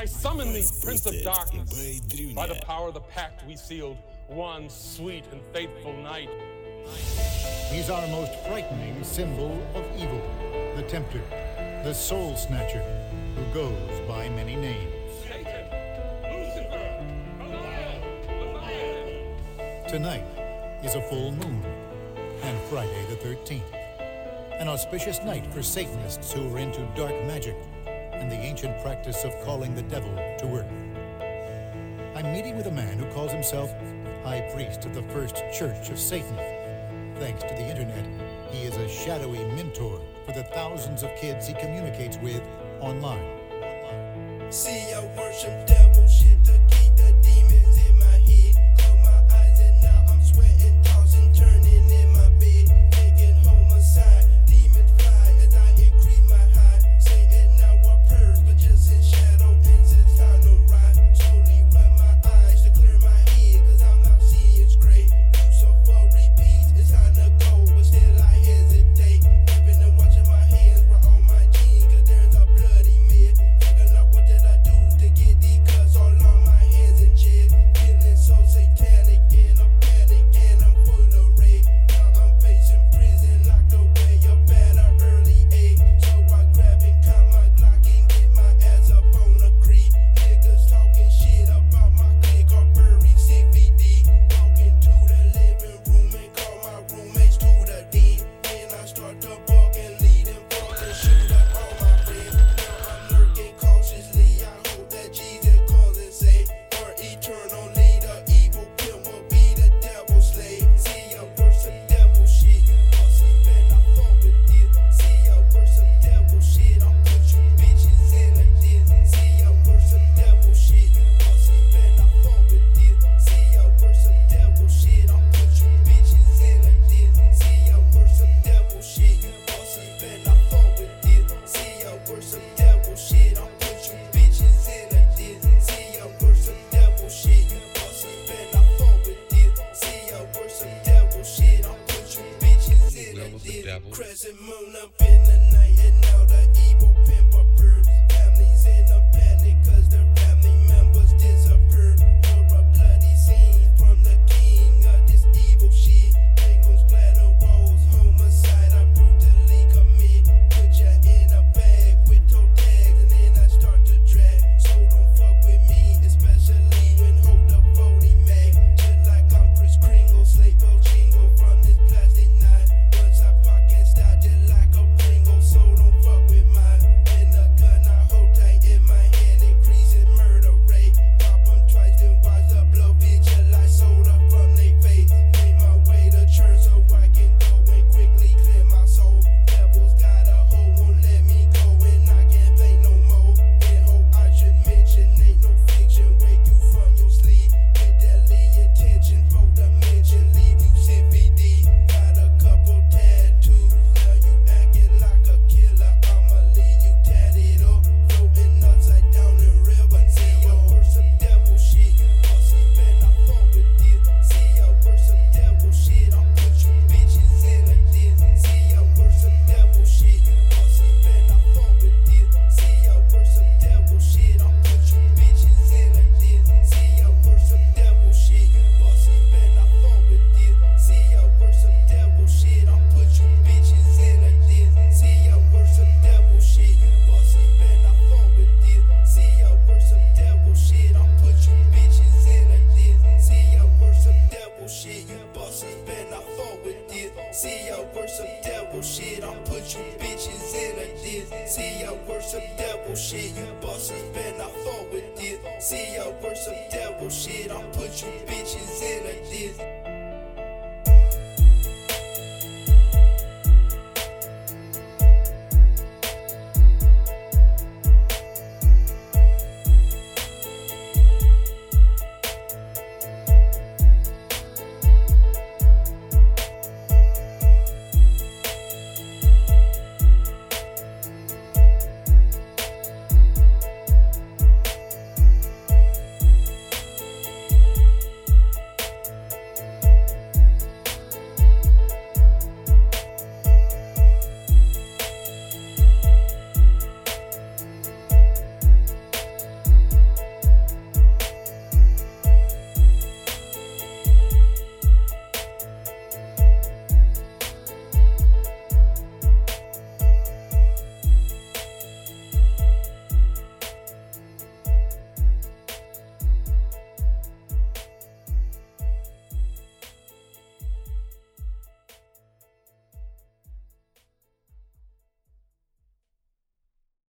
I summon thee, Prince of Darkness. By the power of the pact we sealed, one sweet and faithful night. He's our most frightening symbol of evil, the Tempter, the Soul Snatcher, who goes by many names. Satan, Lucifer, Leviathan. Tonight is a full moon, and Friday the 13th. An auspicious night for Satanists who are into dark magic and the ancient practice of calling the devil to earth. I'm meeting with a man who calls himself High Priest of the First Church of Satan. Thanks to the internet, he is a shadowy mentor for the thousands of kids he communicates with online. See, I worship devil shit to keep the demons in my head. Close my eyes and now I'm sweating, tossing, turning in my bed. Taking homicide, demons fly as I increase my high. Saying now I purge, but just in shadow, and since time to ride. Slowly rub my eyes to clear my head, cause I'm not seeing straight. Lucifer repeats, it's time to go, but still I hesitate. Keeping and watching my hands, brought on my jeans, cause there's a bloody mess. Thinking like, what did I do to get these cuts all on my hands and chest? Feeling so satanic in a panic, and I'm full of rage. Now I'm facing prison, locked away up at an early age. So I grab and count my Glock and get my ass up on a creek. Niggas talking shit about my clique or buried CVD. Walking to the living room and call my roommates to the den. Then I start to buck and lead and fuck and shoot up all my friends. Now I'm lurking cautiously. I hope that Jesus comes and say, or eternally the evil pimp will be the devil's slave. See, I worship devil shit. Bustin' been I fuck with this. See, I worship devil shit. I'll put you bitches in a diss. See, I worship devil shit. Bustin' been I fuck with this. See, I worship devil shit. I'll put you bitches in a diss. See, I worship devil shit. Bustin' been I fuck with this. See, I worship devil shit. I'll put you bitches in a diss. See, I worship devil shit. Bustin' been I fuck with this. See, I worship devil shit. I'll put you bitches in a diss. Crescent moon up in the night, and now the evil pimp appears. Families in a panic, cause their family members disappeared. For a bloody scene from the king of this evil shit. Penguins splatter walls, homicide I brutally commit. Put ya in a bag with toe tags, and then I start to drag. So don't fuck with me, especially when hold up 40 mag. Just like I'm Chris Kringle, slave El Chingo from this plastic knife. Once I park and start just like a Pringle, so don't fuck with mine. And the gun I hold tight in my hand, increasing murder rate. Pop 'em twice, then watch the blood visualize soda from they face. Made my way to church so I can go and quickly clear my soul. Devil's got a hold, won't let me go, and I can't fake no more. And hope I should mention, ain't no fiction, wake you from your sleep. With deadly intention, for the mention, leave you CVD. Got a couple tattoos, now you acting like a killer. I'ma leave you tatted up, floating upside down in river. See, I worship devil shit. Bustin' been I fuck with this. See, I worship devil shit. I'll put you bitches in a diss. See, I worship devil shit. Bustin' been I fuck with this. See, I worship devil shit. I'll put you bitches in a diss. See, I worship devil shit. Bustin' been I fuck with this. See, I worship devil shit. I'll put you bitches in a diss. See, I worship devil shit. Bustin' been I fuck with this. See, I worship devil shit. I'll put you bitches in a diss. See, I worship devil shit. Bustin' been I fuck with this. See, I worship devil shit. I'll put you bitches in a diss. See, I worship devil shit. Bustin' been I fuck with this. See, I worship devil shit. I'll put you bitches in a diss.